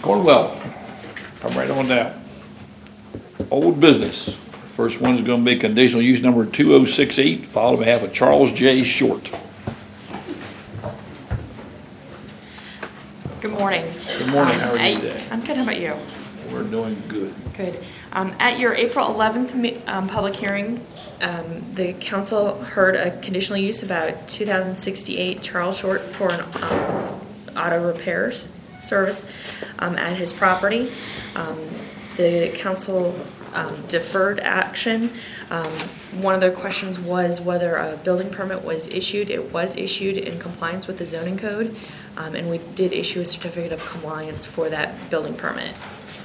Cornwell, come right on down. Old business. First one is going to be conditional use number 2068, filed on behalf of Charles J. Short. Good morning. Good morning. How are you today? I'm good. How about you? We're doing good. Good. At your April 11th public hearing, the council heard a conditional use about 2068 Charles Short for an auto repairs service at his property. The council deferred action. One of the questions was whether a building permit was issued. It was issued in compliance with the zoning code, and we did issue a certificate of compliance for that building permit.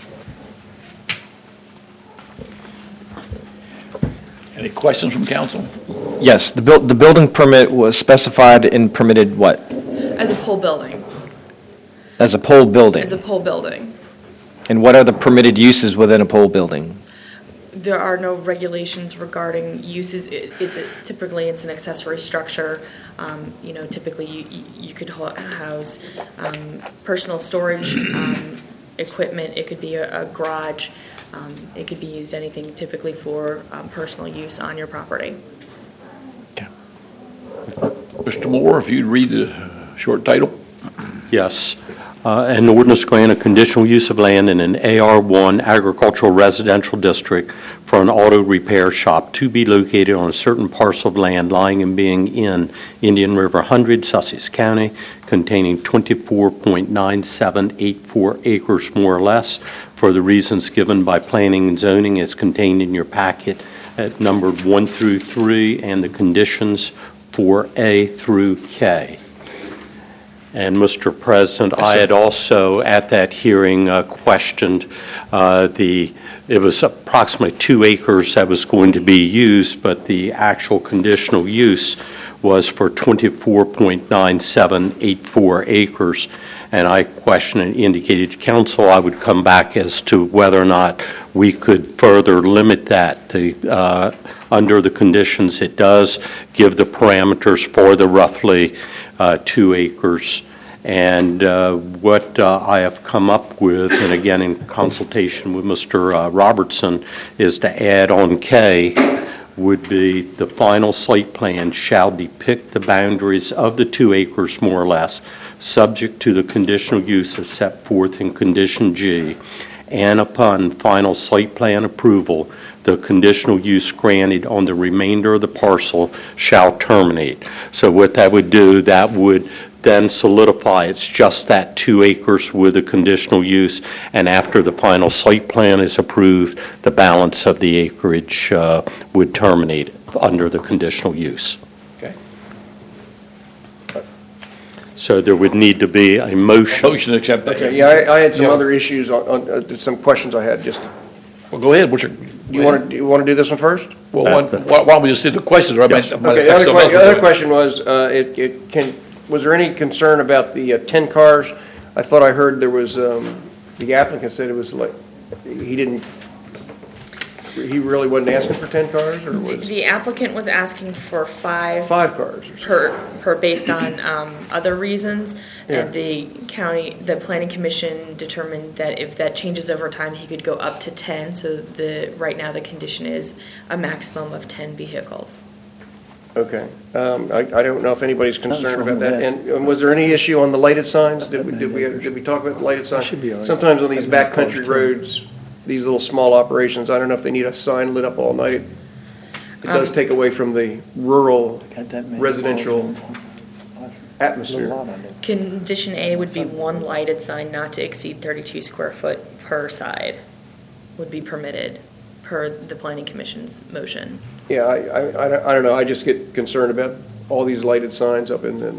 Any questions from council? Yes, the building permit was specified and permitted what? As a pole building. As a pole building? As a pole building. And what are the permitted uses within a pole building? There are no regulations regarding uses. Typically it's an accessory structure. Typically you could house personal storage equipment. It could be a garage. It could be used anything typically for personal use on your property. Okay. Mr. Moore, if you'd read the short title. Yes. An ordinance grant a conditional use of land in an AR1 agricultural residential district for an auto repair shop to be located on a certain parcel of land lying and being in Indian River 100, Sussex County, containing 24.9784 acres more or less, for the reasons given by planning and zoning as contained in your packet at numbered 1 through 3 and the conditions for A through K. And Mr. President, I had also at that hearing questioned it was approximately 2 acres that was going to be used, but the actual conditional use was for 24.9784 acres. And I questioned and indicated to council I would come back as to whether or not we could further limit that to, under the conditions. It does give the parameters for the roughly 2 acres. And what I have come up with, and again in consultation with Mr. Robertson, is to add on K would be the final site plan shall depict the boundaries of the 2 acres more or less, subject to the conditional use as set forth in condition G, and upon final site plan approval, the conditional use granted on the remainder of the parcel shall terminate. So what that would do, that would then solidify it's just that 2 acres with a conditional use, and after the final site plan is approved, the balance of the acreage would terminate under the conditional use. Okay. So there would need to be a motion. Motion to accept that. Okay, yeah, I had some other issues on some questions I had. Just Well, go ahead. What's your? you want to do this one first? Well, why don't we just do the questions? Or Okay. The other question was was there any concern about the 10 cars? I thought I heard there was the applicant said it was like he really wasn't asking for 10 cars, or was The applicant was asking for 5 cars or something? per based on other reasons, Yeah. and the planning commission determined that if that changes over time, he could go up to 10. So right now the condition is a maximum of 10 vehicles. Okay. I don't know if anybody's concerned about that. And was there any issue on the lighted signs? Did we talk about the lighted signs? Sometimes on these backcountry roads, these little small operations, I don't know if they need a sign lit up all night. It does take away from the rural residential atmosphere. Condition A would be 1 lighted sign not to exceed 32 square foot per side would be permitted per the planning commission's motion. Yeah, I don't know. I just get concerned about all these lighted signs up in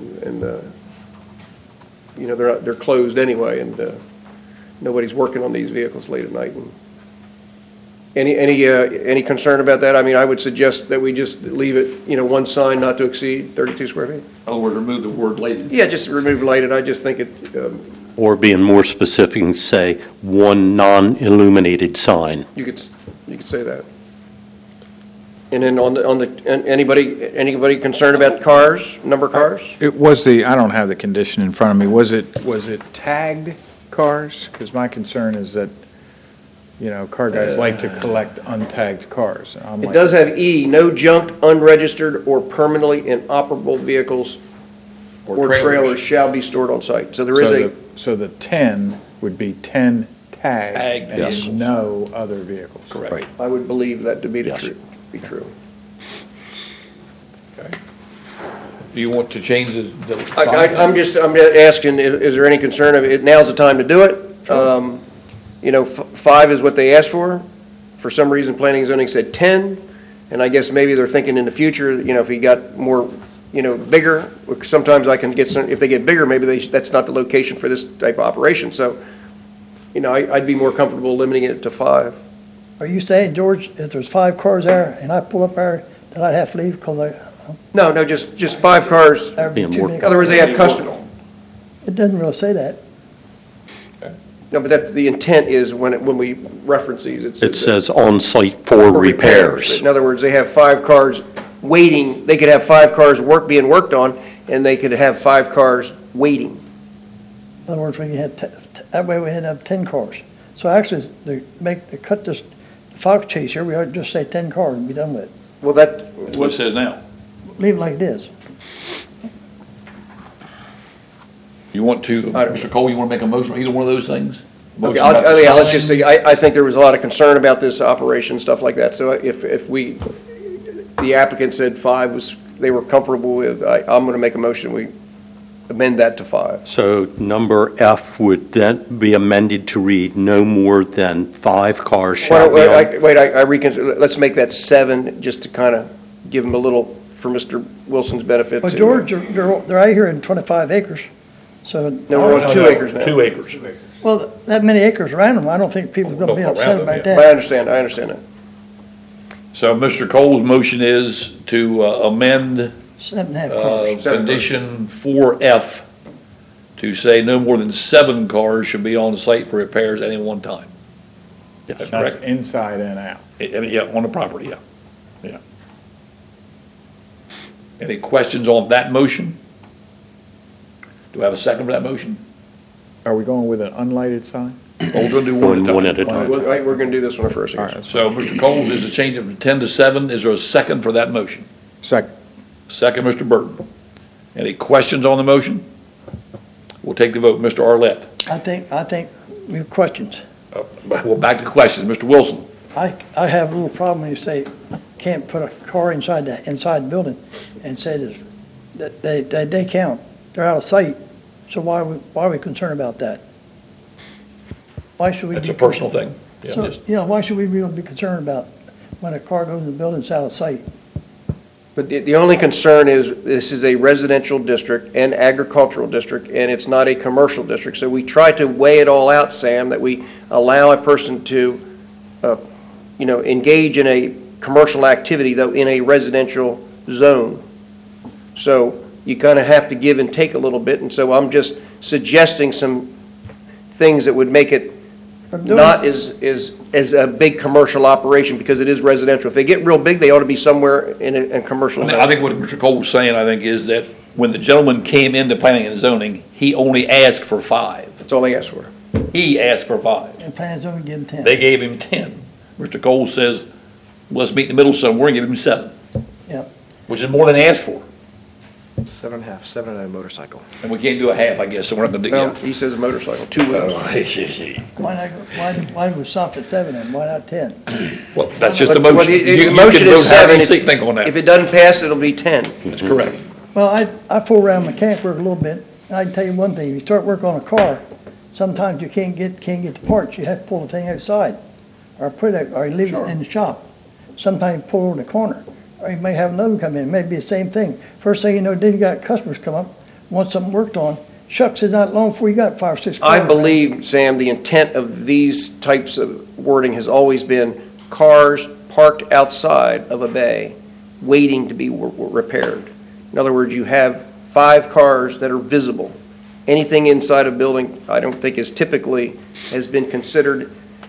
they're closed anyway, and nobody's working on these vehicles late at night. And any concern about that? I mean, I would suggest that we just leave it, 1 sign not to exceed 32 square feet. In other words, remove the word lighted. Yeah, just remove lighted. I just think it. Or being more specific, say 1 non-illuminated sign. You could say that. And then anybody concerned about cars, number of cars? It was I don't have the condition in front of me. Was it tagged cars? Because my concern is that, car guys like to collect untagged cars. And I'm It like, does have E, no junked, unregistered, or permanently inoperable vehicles or trailers shall be stored on site. So there is a, So the 10 would be 10 tagged Tagged vehicles. and no other vehicles. Correct. I would believe that to be Yes. true. Do you want to change the I'm just asking, is there any concern of it, now's the time to do it? 5 is what they asked for. For some reason, planning and zoning said 10, and I guess maybe they're thinking in the future, if he got more, bigger, sometimes I can get some, if they get bigger, maybe that's not the location for this type of operation, so, I'd be more comfortable limiting it to 5. Are you saying, George, if there's 5 cars there and I pull up there, that I'd have to leave because No, just 5 cars. that'd be Being too worked many? In other words, they have custom. It doesn't really say that. No, but the intent is when we reference these, It says on-site for repairs. In other words, they have 5 cars waiting, they could have 5 cars being worked on, and they could have 5 cars waiting. In other words, we had, that way we had to have 10 cars. So actually, to cut this fox chase here, we ought to just say 10 cars and be done with it. Well, that, That's what it says now. Leave it like it is. You want to, I don't- Mr. Cole, you want to make a motion on either one of those things? okay, Motion about the let's just sign? say, I think there was a lot of concern about this operation, stuff like that, so if the applicant said 5 they were comfortable with, I'm gonna make a motion, we amend that to 5. So number F would then be amended to read, no more than 5 cars shall be on. Wait, I reconsider, let's make that 7, just to kind of give them a little, for Mr. Wilson's benefit. Well, to- George, they're out here in 25 acres, so. No, we're on 2 acres now. 2 acres. Well, that many acres around them, I don't think people are going to be Around upset them, about yeah. I that. understand that. So Mr. Cole's motion is to amend 7.5 cars. condition 4F to say no more than 7 cars should be on the site for repairs at any one time. Is that That's correct? inside and out. Yeah, on the property, yeah. Yeah. Any questions on that motion? Do I have a second for that motion? Are we going with an unlighted sign? Oh, we're gonna do one One at a at a time. time. We're going to do this one first. All right, So Mr. Coles is to change it from 10 to 7. Is there a second for that motion? second. Second, Mr. Burton. Any questions on the motion? We'll take the vote. Mr. Arlett. I think we have questions. Well, back to questions. Mr. Wilson. I have a little problem when you say can't put a car inside the building and say that they count. They're out of sight. So why are we concerned about that? Why should we? That's be a personal concerned? thing. Yeah, So, just- why should we really be concerned about when a car goes in the building, it's out of sight? But the only concern is, this is a residential district and agricultural district, and it's not a commercial district. So we try to weigh it all out, Sam, that we allow a person to, engage in a commercial activity, though in a residential zone. So you kind of have to give and take a little bit, and so I'm just suggesting some things that would make it From doing- not as a big commercial operation, because it is residential. If they get real big, they ought to be somewhere in a commercial zone. I think what Mr. Cole was saying, is that when the gentleman came into planning and zoning, he only asked for 5. That's all they asked for. He asked for 5. And plans only give them 10. They gave him 10. Mr. Cole says, let's meet in the middle somewhere and give him 7. Yep. Which is more than he asked for. 7.5, 7 on a motorcycle. And we can't do a half, I guess, so we're not gonna do Well, that. he says a motorcycle, 2 wheels. Why not, why would we stop at 7 and why not 10? Well, that's just a Well, motion. the You motion can is vote however 7. you think on If that. it doesn't pass, it'll be 10. That's correct. Well, I fool around mechanic work a little bit, and I can tell you one thing, if you start working on a car, sometimes you can't get the parts, you have to pull the thing outside, or put it, or you leave it in the shop. Sometimes you pull over the corner, or you may have another come in, maybe the same thing. First thing you know, then you got customers come up, want something worked on, shucks, it's not long before you got 5 or 6 cars. I believe, Sam, the intent of these types of wording has always been cars parked outside of a bay, waiting to be repaired. In other words, you have 5 cars that are visible. Anything inside a building, I don't think has been considered.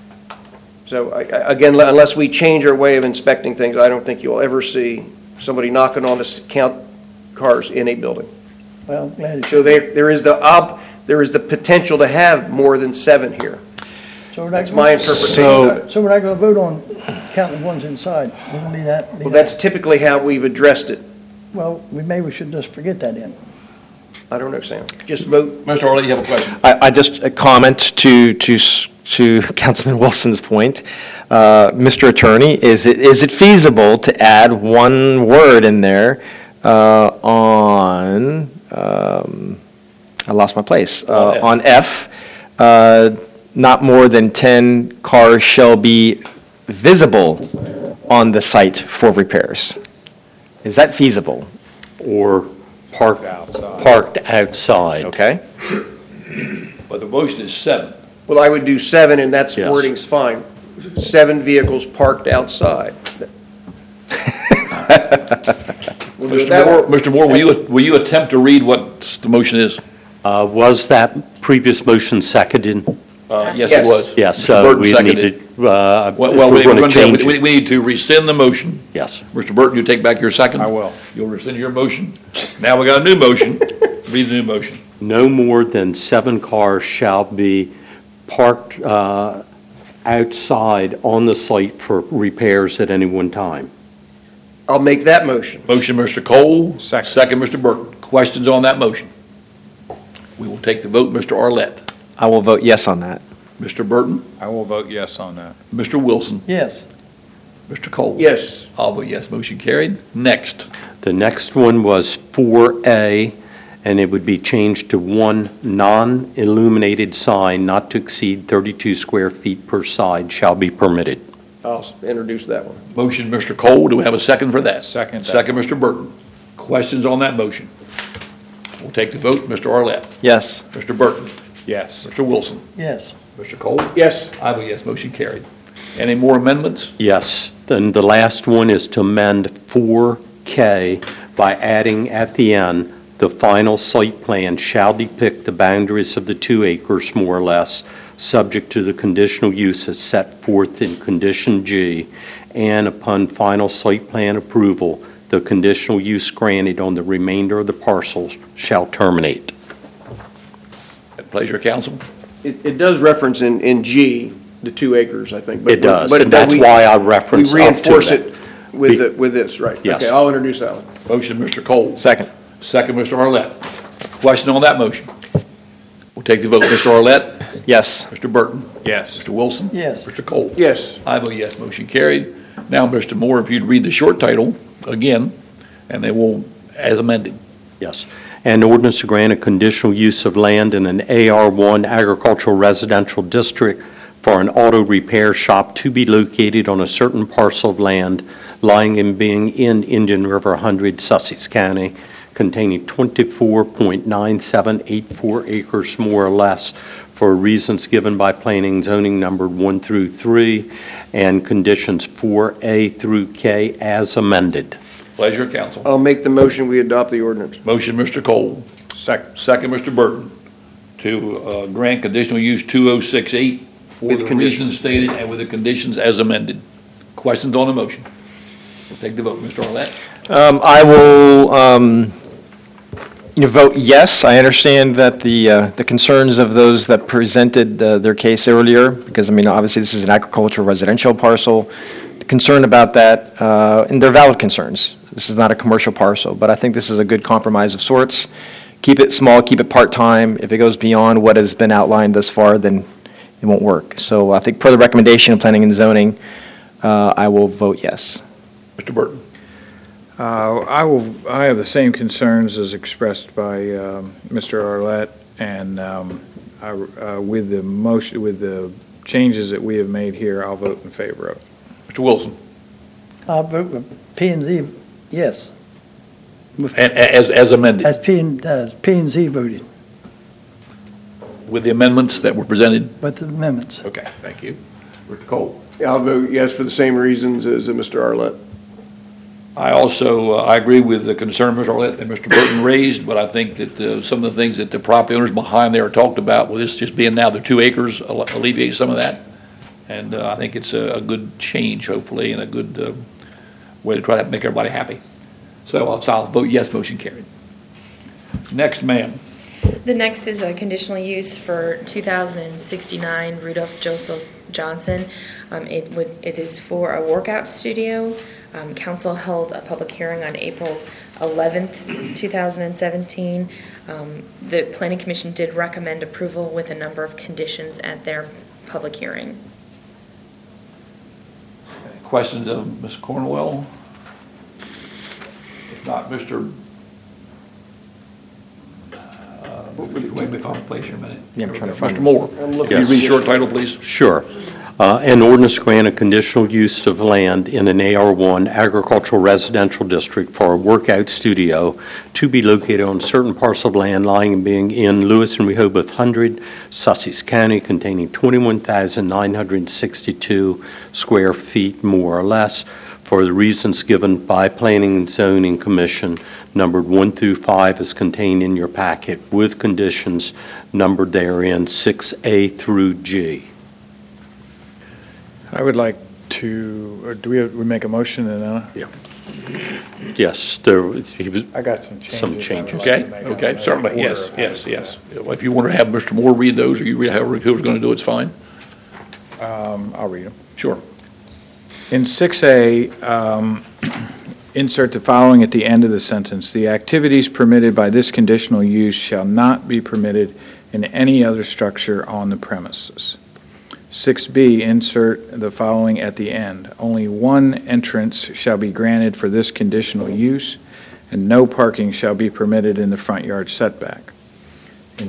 So again, unless we change our way of inspecting things, I don't think you'll ever see somebody knocking on to count cars in a building. Well, glad it's. So there is there is the potential to have more than 7 here. So we're not That's gonna- my interpretation So- of it. So we're not gonna vote on counting the ones inside. We're gonna leave that. Well, that's typically how we've addressed it. Well, maybe we should just forget that then. I don't know, Sam. Just vote. Mr. Arlett, you have a question? I just a comment to Councilman Wilson's point. Mr. Attorney, is it feasible to add one word in there on, I lost my place, on F, not more than 10 cars shall be visible on the site for repairs? Is that feasible? Or parked outside. Okay? But the motion is 7. Well, I would do 7, and that's Yes. wording's fine. 7 vehicles parked outside. We'll do it that way. Mr. Moore, will you attempt to read what the motion is? Was that previous motion seconded? Yes, Yes. it was. Yes, Mr. so Burton we seconded. needed, if Well, we're we're going gonna to change we it. need to rescind the motion. Yes. Mr. Burton, you take back your second? I will. You'll rescind your motion. Now we got a new motion. Read the new motion. No more than 7 cars shall be parked outside on the site for repairs at any one time. I'll make that motion. Motion, Mr. Cole. Second. Second, Mr. Burton. Questions on that motion? We will take the vote. Mr. Arlett. I will vote yes on that. Mr. Burton. I will vote yes on that. Mr. Wilson. Yes. Mr. Cole. Yes. I'll vote yes. Motion carried. Next. The next one was 4A, and it would be changed to 1 non-illuminated sign not to exceed 32 square feet per side shall be permitted. I'll introduce that one. Motion, Mr. Cole. Do we have a second for that? Second. Second, Mr. Burton. Questions on that motion? We'll take the vote. Mr. Arlett. Yes. Mr. Burton. Yes. Mr. Wilson. Yes. Mr. Cole. Yes. I vote yes. Motion carried. Any more amendments? Yes, then the last one is to amend 4K by adding at the end, the final site plan shall depict the boundaries of the 2 acres more or less, subject to the conditional use as set forth in condition G, and upon final site plan approval, the conditional use granted on the remainder of the parcels shall terminate. At pleasure, council. It does reference in G, the 2 acres, I think. but- It does, but and that's we- why I reference We up to reinforce that. it with this, right? Yes. Okay, I'll introduce that one. Motion, Mr. Cole. Second. Second, Mr. Arlett. Question on that motion? We'll take the vote. Mr. Arlett. Yes. Mr. Burton. Yes. Mr. Wilson. Yes. Mr. Cole. Yes. I vote yes. Motion carried. Now, Mr. Moore, if you'd read the short title again, and then we'll, as amended. Yes. An ordinance to grant a conditional use of land in an AR1 agricultural residential district for an auto repair shop to be located on a certain parcel of land lying and being in Indian River 100, Sussex County, containing 24.9784 acres more or less for reasons given by planning and zoning numbered 1 through 3 and conditions 4A through K as amended. Pleasure, council. I'll make the motion, we adopt the ordinance. Motion, Mr. Cole. Second. Second, Mr. Burton, to grant conditional use 2068 for With the conditions. reasons stated and with the conditions as amended. Questions on the motion? We'll take the vote. Mr. Arlett. I will, vote yes. I understand that the concerns of those that presented their case earlier, because, obviously, this is an agricultural residential parcel, the concern about that, and they're valid concerns. This is not a commercial parcel, but I think this is a good compromise of sorts. Keep it small, keep it part-time. If it goes beyond what has been outlined thus far, then it won't work. So I think per the recommendation of Planning and Zoning, I will vote yes. Mr. Burton. I have the same concerns as expressed by Mr. Arlett, and with the motion, with the changes that we have made here, I'll vote in favor of it. Mr. Wilson. I'll vote with P and Z, yes. As amended, As P and Z voted with the amendments that were presented? with the amendments. Okay, thank you. Mr. Cole. Yeah, I'll vote yes for the same reasons as Mr. Arlett. I also, I agree with the concern Mr. Arlett and Mr. Burton raised, but I think that some of the things that the property owners behind there talked about, with this just being now the 2 acres, alleviates some of that. And I think it's a good change, hopefully, and a good way to try to make everybody happy. So I'll vote yes, motion carried. Next, ma'am. The next is a conditional use for 2069 Rudolph Joseph Johnson. It is for a workout studio. Council held a public hearing on April 11th, 2017. The Planning Commission did recommend approval with a number of conditions at their public hearing. Questions of Ms. Cornwell? If not, Mr. Wait a minute, if I'm place here a minute. Yeah, I'm trying to find Mr. it. Moore, I'm can looking you at read the this. short title, please? Sure. An ordinance to grant a conditional use of land in an AR1 agricultural residential district for a workout studio to be located on certain parcel of land lying and being in Lewis and Rehoboth 100, Sussex County, containing 21,962 square feet, more or less, for the reasons given by Planning and Zoning Commission, numbered 1 through 5, is contained in your packet, with conditions numbered therein 6A through G. I would like to, or do we make a motion and then? Yes, he was, I got some changes. Some changes. Okay, okay, certainly, yes, yes, yes. If you want to have Mr. Moore read those, or you read however who's going to do it, it's fine. I'll read them. Sure. In 6A, insert the following at the end of the sentence. The activities permitted by this conditional use shall not be permitted in any other structure on the premises. 6B, insert the following at the end. Only one entrance shall be granted for this conditional use, and no parking shall be permitted in the front yard setback. In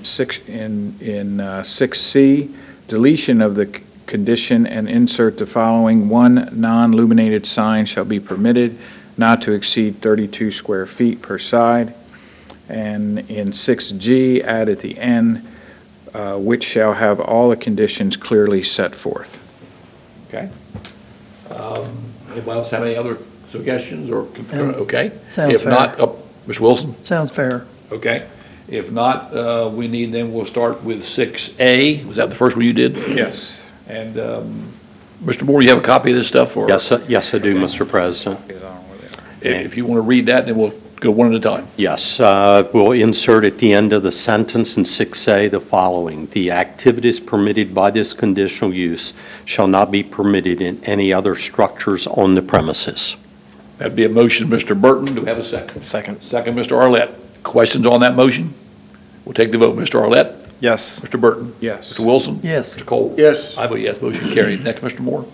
6C, deletion of the condition and insert the following: one non-illuminated sign shall be permitted, not to exceed 32 square feet per side. And in 6G, add at the end, which shall have all the conditions clearly set forth. Okay. Anybody else have any other suggestions or, okay? Sounds If fair. not, Mr. Wilson? Sounds fair. Okay. If not, we'll start with 6A. Was that the first one you did? Yes. And, Mr. Moore, you have a copy of this stuff, or? yes, yes, I do, Mr. President. If you want to read that, then we'll go one at a time. Yes, we'll insert at the end of the sentence in 6A the following: the activities permitted by this conditional use shall not be permitted in any other structures on the premises. That'd be a motion, Mr. Burton. Do we have a second? Second. Second, Mr. Arlett. Questions on that motion? We'll take the vote. Mr. Arlett? Yes. Mr. Burton? Yes. Mr. Wilson? Yes. Mr. Cole? Yes. I vote yes, motion carried. Next, Mr. Moore.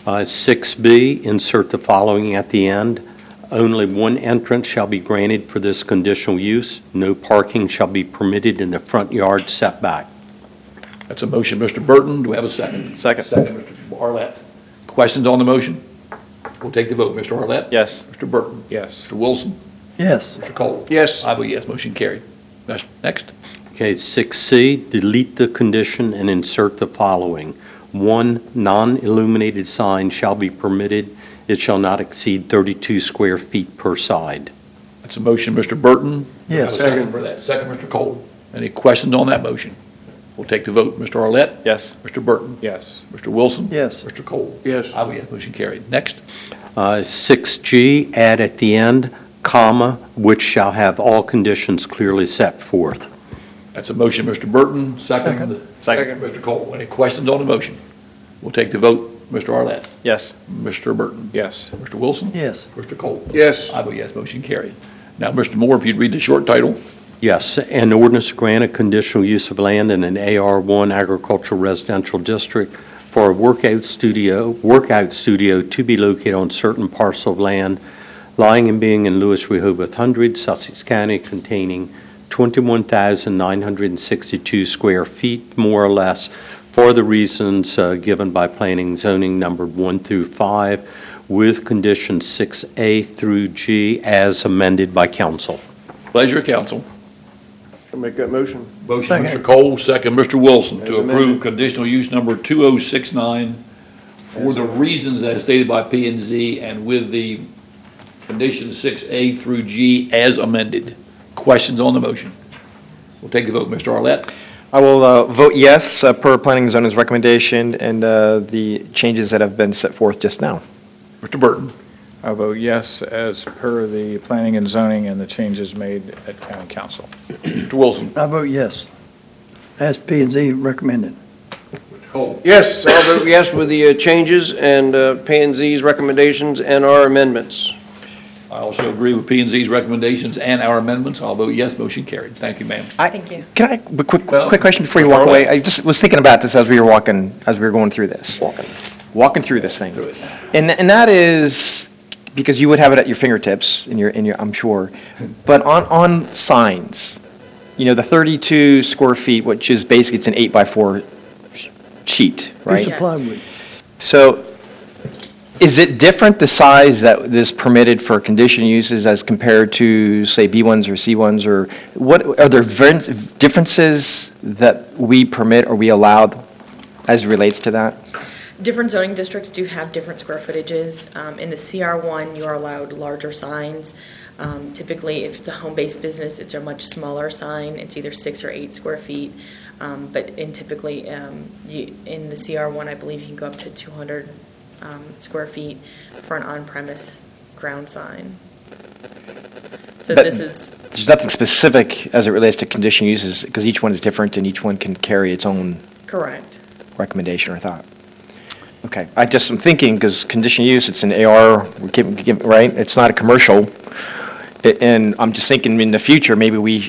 6B, insert the following at the end: only one entrance shall be granted for this conditional use. No parking shall be permitted in the front yard setback. That's a motion, Mr. Burton. Do we have a second? Second. Second, Mr. Arlett. Questions on the motion? We'll take the vote. Mr. Arlett? Yes. Mr. Burton? Yes. Mr. Wilson? Yes. Mr. Cole? Yes. I vote yes, motion carried. Next. Okay, 6C, delete the condition and insert the following: one non-illuminated sign shall be permitted. It shall not exceed 32 square feet per side. That's a motion, Mr. Burton. Do we have a Yes. Second for that. Second, Mr. Cole. Any questions on that motion? We'll take the vote. Mr. Arlett? Yes. Mr. Burton? Yes. Mr. Wilson? Yes. Mr. Cole? Yes. I vote yes, motion carried. Next. 6G, add at the end, comma, which shall have all conditions clearly set forth. That's a motion, Mr. Burton. Second. Second. Mr. Cole. Any questions on the motion? We'll take the vote. Mr. Arlett? Yes. Mr. Burton? Yes. Mr. Wilson? Yes. Mr. Cole? Yes. I vote yes, motion carried. Now, Mr. Moore, if you'd read the short title. Yes, an ordinance to grant a conditional use of land in an AR1 agricultural residential district for a workout studio to be located on certain parcel of land lying and being in Lewis Rehoboth 100, Sussex County, containing 21,962 square feet, more or less, for the reasons given by Planning and Zoning numbered 1 through 5, with conditions 6A through G as amended by council. Pleasure, council. I'll make that motion. Motion, Second. Mr. Cole, second, Mr. Wilson, As to approve amended. conditional use number 2069 for the reasons as stated by P and Z and with the conditions 6A through G as amended. Questions on the motion? We'll take the vote. Mr. Arlett? I will vote yes per Planning and Zoning's recommendation and the changes that have been set forth just now. Mr. Burton? I vote yes as per the planning and zoning and the changes made at county council. Mr. Wilson? I vote yes, as P and Z recommended. Yes, I'll vote yes with the changes and P and Z's recommendations and our amendments. I also agree with P and Z's recommendations and our amendments. I'll vote yes, motion carried. Thank you, ma'am. Thank you. Can I, a quick Well, question before you walk away? I just was thinking about this as we were going through this. Walking through this thing. And that is, because you would have it at your fingertips, in your, I'm sure, but on signs, the 32 square feet, which is basically, it's an 8x4 sheet, right? Piece of plywood. So is it different, the size that is permitted for conditional uses as compared to, say, B1s or C1s, or what, are there differences that we permit or we allow as it relates to that? Different zoning districts do have different square footages. In the CR1, you are allowed larger signs. Typically, if it's a home-based business, it's a much smaller sign. It's either 6 or 8 square feet. But in typically, in the CR1, I believe you can go up to 200 square feet for an on-premise ground sign. So But this is, There's nothing specific as it relates to conditional uses, because each one is different and each one can carry its own correct. recommendation or thought. Okay, I'm thinking, because conditional use, it's an AR, right? It's not a commercial. And I'm just thinking in the future, maybe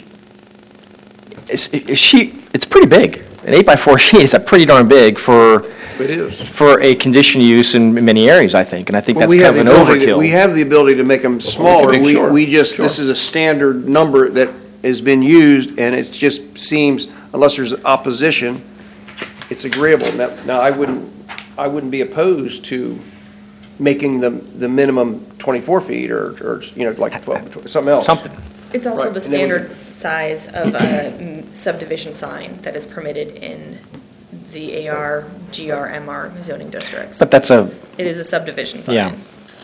it's pretty big. An 8x4 sheet is pretty darn big for It is. for a conditional use in many areas, I think. And I think Well, that's we have kind the of an ability to- overkill. We have the ability to make them smaller. make sure. We just, Sure. this is a standard number that has been used, and it just seems, unless there's opposition, it's agreeable. Now, I wouldn't be opposed to making the minimum 24 feet or, like 12, something else. Something. It's also Right, the and then we- standard size of a subdivision sign that is permitted in the AR, GR, MR zoning districts. But that's It is a subdivision sign. Yeah.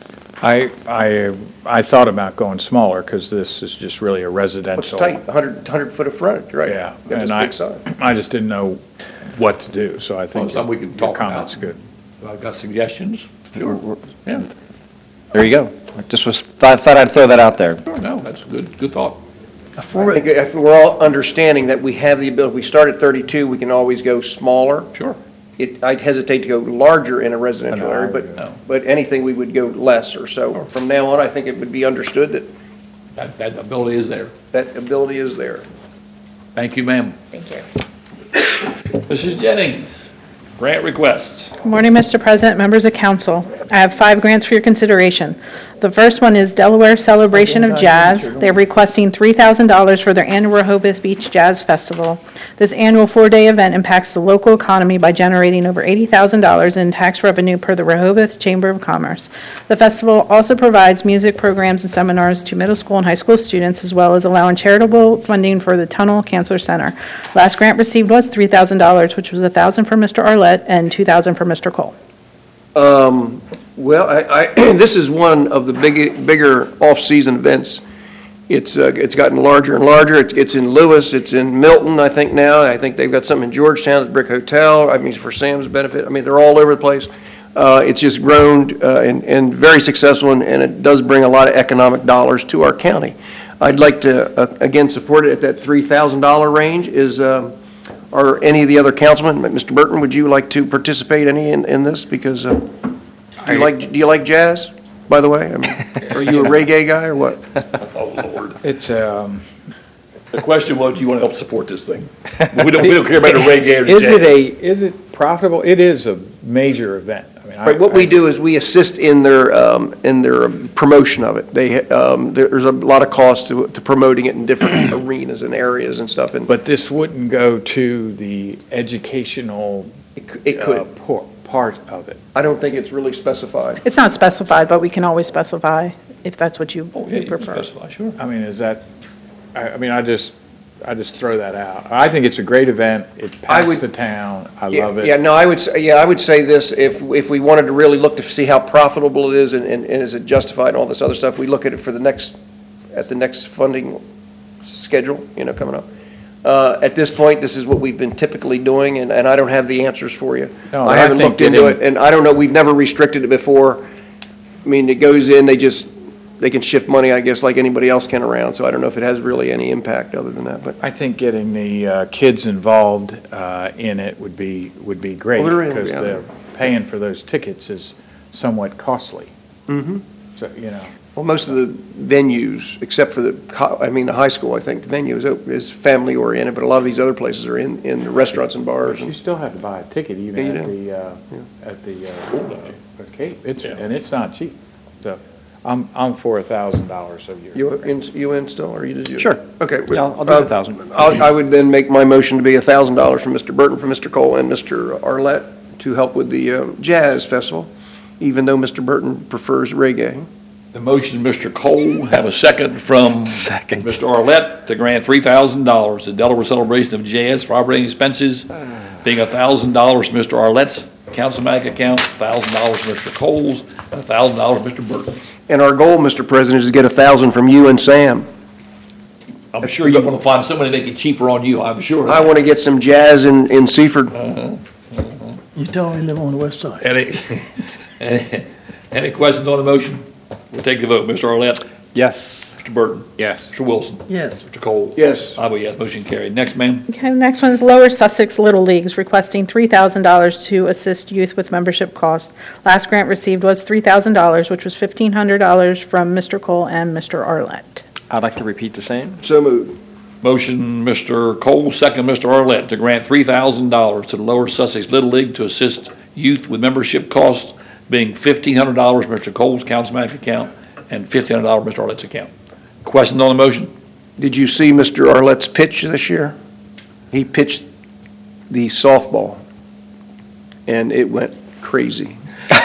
I thought about going smaller, because this is just really a It's residential. tight, 100 foot of frontage, right? Yeah. Got this and big sign. I just didn't know what to do, so I think something we can your talk comment's about. good. I've got suggestions. Sure. Yeah, There you go. Thought I'd throw that out there. sure, no, that's a good thought. I think if we're all understanding that we have the ability, we start at 32, we can always go smaller. Sure. I'd hesitate to go larger in a residential No, I area, would- no. but anything, we would go less or so. From now on, I think it would be understood that That ability is there. that ability is there. Thank you, ma'am. Thank you. Mrs. Jennings, grant requests. Good morning, Mr. President, members of council. I have 5 grants for your consideration. The first one is Delaware Celebration of Jazz. They're requesting $3,000 for their annual Rehoboth Beach Jazz Festival. This annual 4-day event impacts the local economy by generating over $80,000 in tax revenue per the Rehoboth Chamber of Commerce. The festival also provides music programs and seminars to middle school and high school students, as well as allowing charitable funding for the Tunnel Cancer Center. Last grant received was $3,000, which was $1,000 for Mr. Arlett and $2,000 for Mr. Cole. Well, this is one of the bigger off-season events. It's gotten larger and larger. It's in Lewis, it's in Milton, I think now. I think they've got something in Georgetown at the Brick Hotel. I mean, for Sam's benefit. I mean, they're all over the place. It's just grown and very successful, and it does bring a lot of economic dollars to our county. I'd like to, again, support it at that $3,000 range. Are any of the other councilmen, Mr. Burton, would you like to participate in this? Because do you like jazz, by the way? I mean, are you a reggae guy or what? Oh, Lord. It's, The question was, do you want to help support this thing? We don't care about the reggae or the is jazz. is it profitable? It is a major event. I mean, Right, what we do is we assist in their promotion of it. There's a lot of cost to promoting it in different arenas and areas and stuff. And But this wouldn't go to the educational it could. part of it. I don't think it's really specified. It's not specified, but we can always specify if that's what you Oh, yeah, you can prefer. specify, sure. I mean, is that, I mean, I just throw that out. I think it's a great event. It packs the town. I love it. Yeah, no, I would say this, if we wanted to really look to see how profitable it is and is it justified and all this other stuff, we look at it for the next funding schedule, coming up. At this point, this is what we've been typically doing, and I don't have the answers for you. No, I I haven't think looked into getting- it, and I don't know, we've never restricted it before. I mean, it goes in, they can shift money, I guess, like anybody else can around, so I don't know if it has really any impact other than that, but. I think getting the kids involved in it would be great. Well, they're in, because yeah. the paying for those tickets is somewhat costly. Mm-hmm. So, you know, Well, most of the venues, except for the high school, I think, the venue is family-oriented, but a lot of these other places are in the restaurants and bars. you And still have to buy a ticket even Yeah, you at the Cape. And it's not cheap. So I'm for $1,000 a year. You in still, or you did you? Sure. Okay. Yeah, I'll do the 1,000. I would then make my motion to be $1,000 from Mr. Burton, from Mr. Cole, and Mr. Arlett to help with the Jazz Festival, even though Mr. Burton prefers reggae. The motion, Mr. Cole, have a second from Mr. Arlett to grant $3,000 to Delaware Celebration of Jazz for operating expenses, being $1,000 from Mr. Arlett's councilman account, $1,000 from Mr. Cole's, and $1,000 from Mr. Burton's. And our goal, Mr. President, is to get 1,000 from you and Sam. I'm sure you want to find somebody to make it cheaper on you, I'm sure. I want to get some jazz in Seaford. You tell me you live on the west side. Any questions on the motion? We'll take the vote. Mr. Arlett? Yes. Mr. Burton? Yes. Mr. Wilson? Yes. Mr. Cole? Yes. I vote yes, motion carried. Next, ma'am. Okay, the next one is Lower Sussex Little Leagues requesting $3,000 to assist youth with membership costs. Last grant received was $3,000, which was $1,500 from Mr. Cole and Mr. Arlett. I'd like to repeat the same. So moved. Motion, Mr. Cole, second, Mr. Arlett, to grant $3,000 to the Lower Sussex Little League to assist youth with membership costs, being $1,500 from Mr. Cole's councilman account and $1,500 Mr. Arlett's account. Questions on the motion? Did you see Mr. Arlett's pitch this year? He pitched the softball, and it went crazy.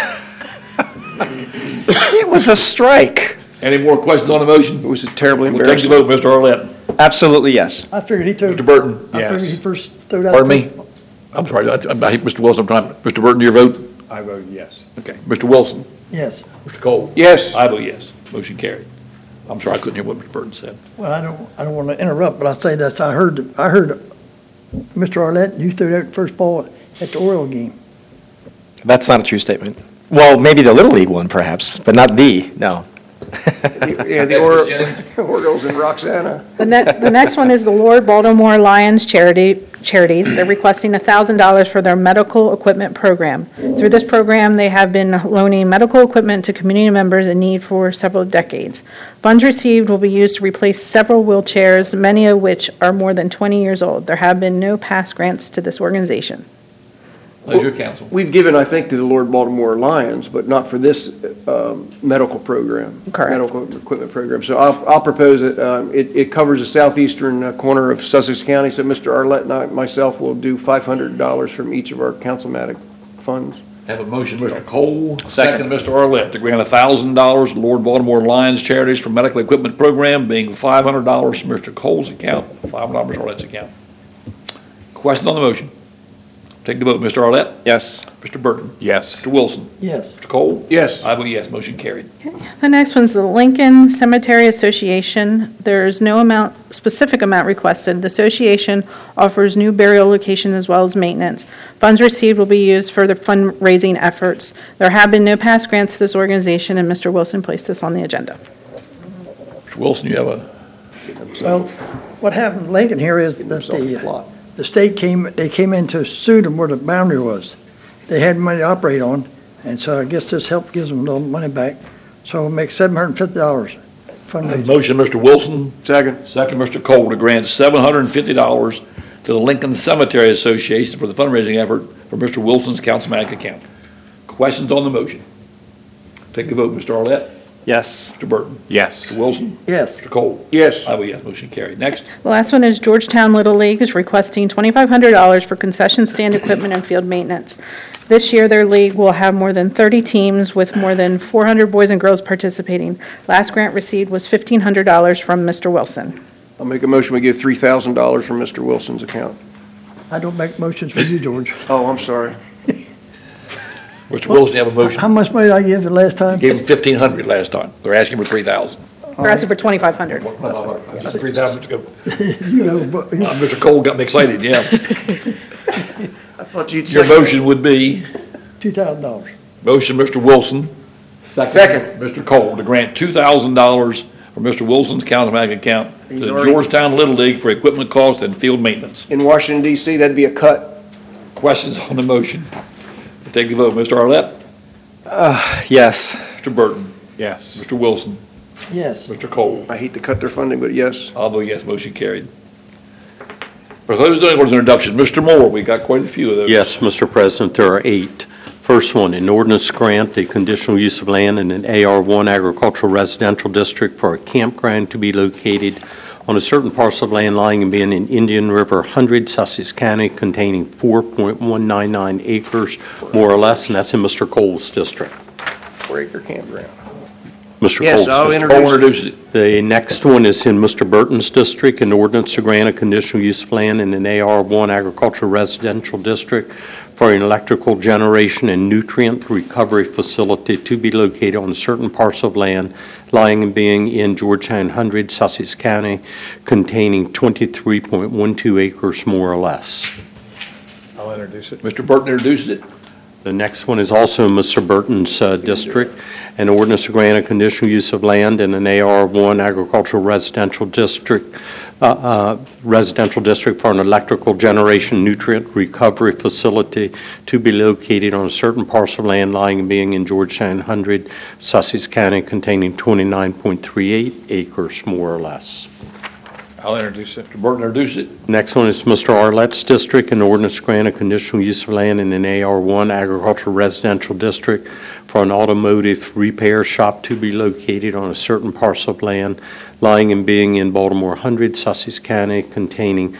It was a strike. Any more questions on the motion? It was terribly We'll take the embarrassing. vote, Mr. Arlett. Absolutely, yes. I figured he threw. Mr. Burton? I figured he first threw that. Pardon me? I'm sorry, I hate Mr. Wilson, I'm trying, Mr. Burton, your vote? I vote yes. Okay. Mr. Wilson? Yes. Mr. Cole? Yes. I vote yes. Motion carried. I'm sorry, I couldn't hear what Mr. Burton said. Well, I don't want to interrupt, but I say this, I heard Mr. Arlett, you threw that first ball at the Oriole game. That's not a true statement. Well, maybe the Little League one perhaps, but not no. Yeah, the Orioles in Roxana. The next one is the Lord Baltimore Lions Charities. They're requesting $1,000 for their medical equipment program. Through this program, they have been loaning medical equipment to community members in need for several decades. Funds received will be used to replace several wheelchairs, many of which are more than 20 years old. There have been no past grants to this organization. Pleasure, council. We've given, I think, to the Lord Baltimore Lions, but not for this medical program. Correct. Medical equipment program. So I'll propose it. It covers the southeastern corner of Sussex County, so Mr. Arlett and myself will do $500 from each of our councilmatic funds. Have a motion, Mr. Cole. Second, Mr. Arlett, to grant $1,000 to Lord Baltimore Lions Charities for medical equipment program, being $500 from Mr. Cole's account, $500 from Mr. Arlett's account. Question on the motion? Take the vote. Mr. Arlett? Yes. Mr. Burton? Yes. Mr. Wilson? Yes. Mr. Cole? Yes. I vote yes, motion carried. The next one's the Lincoln Cemetery Association. There's no specific amount requested. The association offers new burial location as well as maintenance. Funds received will be used for the fundraising efforts. There have been no past grants to this organization, and Mr. Wilson placed this on the agenda. Mr. Wilson, you have a, Well, what happened in Lincoln here is that the state came in to sue them where the boundary was. They had money to operate on, and so I guess this help gives them a little money back. So we'll make $750 fundraising. motion, Mr. Wilson. Second. Second, Mr. Cole, to grant $750 to the Lincoln Cemetery Association for the fundraising effort for Mr. Wilson's councilman account. Questions on the motion? Take the vote. Mr. Arlett? Yes. Mr. Burton? Yes. Mr. Wilson? Yes. Mr. Cole? Yes. I vote yes, motion carried. Next. The last one is Georgetown Little League is requesting $2,500 for concession stand equipment and field maintenance. This year, their league will have more than 30 teams with more than 400 boys and girls participating. Last grant received was $1,500 from Mr. Wilson. I'll make a motion, we give $3,000 from Mr. Wilson's account. I don't make motions for you, George. Oh, I'm sorry. Mr. Wilson, you have a motion. How much money did I give the last time? Gave him $1,500 last time. They're asking for $3,000. They're asking for $2,500. $3,000 to go. You know, but Mr. Cole got me excited, yeah. I thought you'd Your say. motion would be, $2,000. motion, Mr. Wilson, Second. Mr. Cole, to grant $2,000 from Mr. Wilson's county bank account to He's the already- Georgetown Little League for equipment cost and field maintenance. In Washington DC, that'd be a cut. Questions on the motion? Take the vote. Mr. Arlett? Yes. Mr. Burton? Yes. Mr. Wilson? Yes. Mr. Cole? I hate to cut their funding, but yes. I'll vote yes, motion carried. For those zoning ordinance introduction, Mr. Moore, we got quite a few of those. Yes, Mr. President, there are 8. First one, an ordinance grant a conditional use of land in an AR1 agricultural residential district for a campground to be located on a certain parcel of land lying and being in Indian River 100, Sussex County, containing 4.199 acres, more or less, and that's in Mr. Cole's district. 4-acre campground. Mr. Yes, Cole's I'll district. Cole introduces it. The next one is in Mr. Burton's district, an ordinance to grant a conditional use of land in an AR1 agricultural residential district for an electrical generation and nutrient recovery facility to be located on a certain parcel of land lying and being in Georgetown 100, Sussex County, containing 23.12 acres, more or less. I'll introduce it. Mr. Burton introduces it. The next one is also in Mr. Burton's district, an ordinance to grant a conditional use of land in an AR1 agricultural residential district for an electrical generation nutrient recovery facility to be located on a certain parcel of land lying and being in Georgetown 100, Sussex County, containing 29.38 acres, more or less. I'll introduce it. Mr. Burton introduces it. Next one is Mr. Arlett's district, an ordinance to grant a conditional use of land in an AR1 agricultural residential district for an automotive repair shop to be located on a certain parcel of land lying and being in Baltimore 100, Sussex County, containing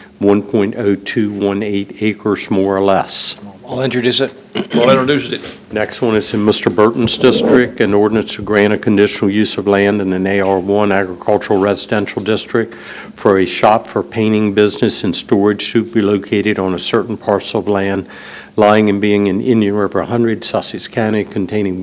1.0218 acres, more or less. I'll introduce it. Cole introduces it. Next one is in Mr. Burton's district, an ordinance to grant a conditional use of land in an AR1 agricultural residential district for a shop for painting business and storage to be located on a certain parcel of land lying and being in Indian River 100, Sussex County, containing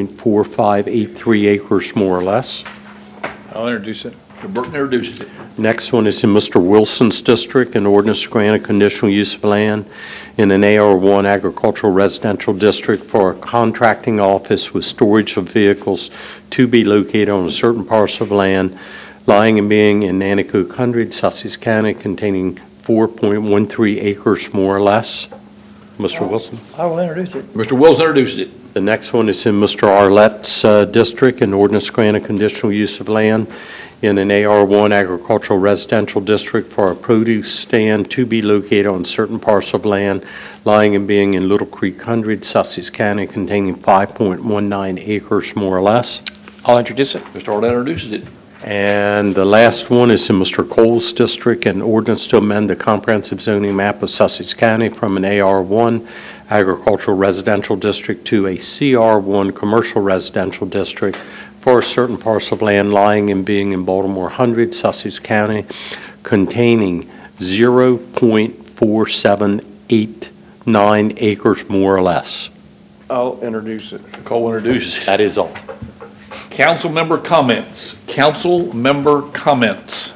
1.4583 acres, more or less. I'll introduce it. Mr. Burton introduces it. Next one is in Mr. Wilson's district, an ordinance to grant a conditional use of land in an AR1 agricultural residential district for a contracting office with storage of vehicles to be located on a certain parcel of land lying and being in Nanticoke 100, Sussex County, containing 4.13 acres, more or less. Mr. Wilson? I will introduce it. Mr. Wilson introduces it. The next one is in Mr. Arlett's district, an ordinance to grant a conditional use of land in an AR1 agricultural residential district for a produce stand to be located on certain parcel of land lying and being in Little Creek 100, Sussex County, containing 5.19 acres, more or less. I'll introduce it. Mr. Arlett introduces it. And the last one is in Mr. Cole's district, an ordinance to amend the comprehensive zoning map of Sussex County from an AR1 agricultural residential district to a CR1 commercial residential district for a certain parcel of land lying and being in Baltimore 100, Sussex County, containing 0.4789 acres, more or less. I'll introduce it. Cole introduces it. That is all. Council member comments. Council member comments.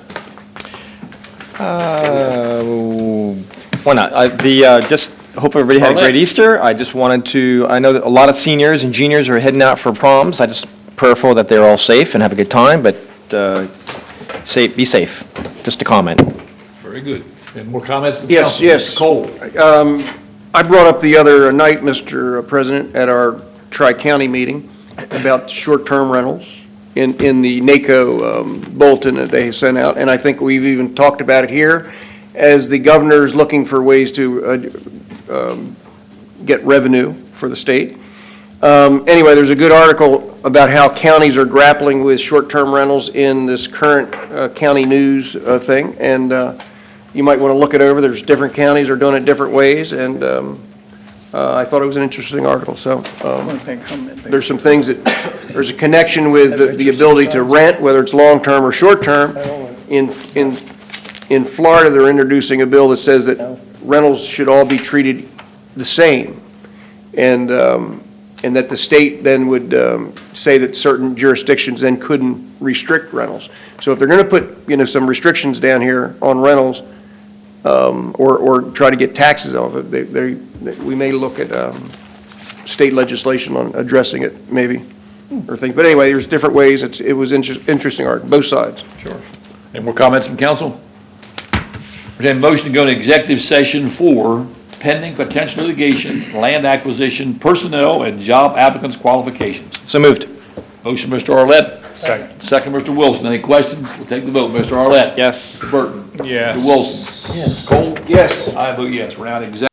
Why not? Just hope everybody had a Arlette. great Easter. I just wanted to, I know that a lot of seniors and juniors are heading out for proms. I just prayerful that they're all safe and have a good time, but be safe. Just a comment. Very good. And more comments from Yes, council? yes. Cole. I brought up the other night, Mr. President, at our Tri-County meeting about short-term rentals in the NACO bulletin that they sent out, and I think we've even talked about it here, as the governor's looking for ways to get revenue for the state. Anyway, there's a good article about how counties are grappling with short-term rentals in this current county news thing, and you might want to look it over. There's different counties are doing it different ways, and I thought it was an interesting article. So there's some things that, there's a connection with the ability to rent, whether it's long-term or short-term. In Florida, they're introducing a bill that says that rentals should all be treated the same, and that the state then would say that certain jurisdictions then couldn't restrict rentals. So if they're going to put, some restrictions down here on rentals, or try to get taxes off it, we may look at state legislation on addressing it, maybe. or thing. But anyway, there's different ways. It was interesting art, both sides. Sure. Any more comments from council? Entertain a motion to go into executive session for pending potential litigation, land acquisition, personnel, and job applicants' qualifications. So moved. Motion, Mr. Arlett. Second, Mr. Wilson. Any questions? We'll take the vote. Mr. Arlett. Yes. Mr. Burton. Yes. Mr. Wilson. Yes. Cole. Yes. I vote yes. We're now in executive.